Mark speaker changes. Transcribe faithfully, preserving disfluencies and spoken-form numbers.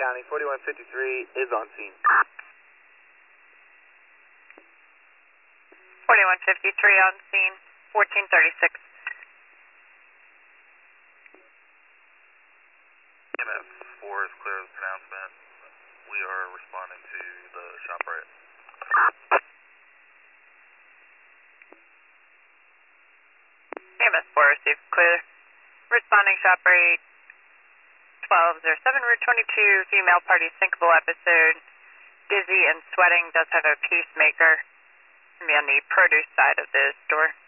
Speaker 1: County, forty-one fifty-three is on scene.
Speaker 2: forty-one fifty-three on scene, fourteen thirty-six.
Speaker 3: M F four is clear of the pronouncement. We are responding to the ShopRite.
Speaker 2: E M S four received clear. Responding ShopRite twelve oh seven, Route twenty-two, female party syncable episode. Dizzy and sweating, does have a pacemaker. Be on the produce side of the store.